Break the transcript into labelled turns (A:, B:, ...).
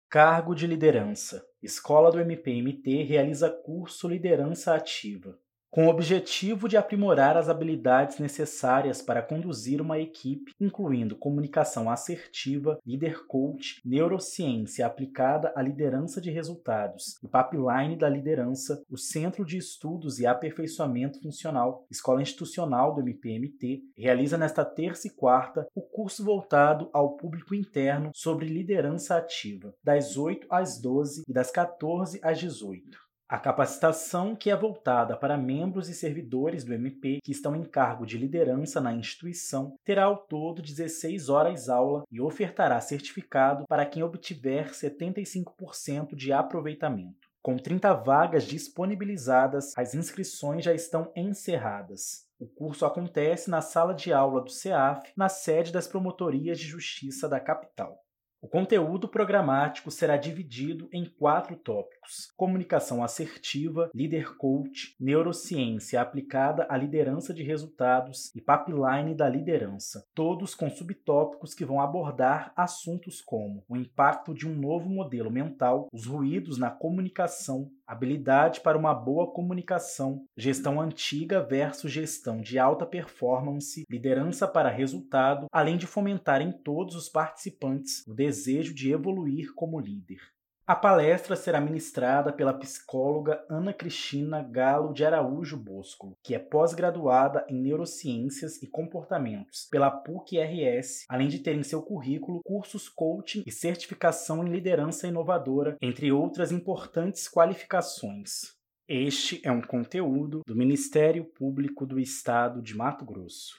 A: Cargo de liderança. Escola do MPMT realiza curso Liderança Ativa. Com o objetivo de aprimorar as habilidades necessárias para conduzir uma equipe, incluindo comunicação assertiva, líder coach, neurociência aplicada à liderança de resultados e pipeline da liderança, o Centro de Estudos e Aperfeiçoamento Funcional, Escola Institucional do MPMT, realiza nesta terça e quarta o curso voltado ao público interno sobre liderança ativa, das 8 às 12 e das 14 às 18. A capacitação, que é voltada para membros e servidores do MP que estão em cargo de liderança na instituição, terá ao todo 16 horas aula e ofertará certificado para quem obtiver 75% de aproveitamento. Com 30 vagas disponibilizadas, as inscrições já estão encerradas. O curso acontece na sala de aula do CEAF, na sede das Promotorias de Justiça da capital. O conteúdo programático será dividido em 4 tópicos: comunicação assertiva, líder coach, neurociência aplicada à liderança de resultados e pipeline da liderança, todos com subtópicos que vão abordar assuntos como o impacto de um novo modelo mental, os ruídos na comunicação, habilidade para uma boa comunicação, gestão antiga versus gestão de alta performance, liderança para resultado, além de fomentar em todos os participantes o desejo de evoluir como líder. A palestra será ministrada pela psicóloga Ana Cristina Galo de Araújo Bosco, que é pós-graduada em Neurociências e Comportamentos pela PUC-RS, além de ter em seu currículo cursos coaching e certificação em liderança inovadora, entre outras importantes qualificações. Este é um conteúdo do Ministério Público do Estado de Mato Grosso.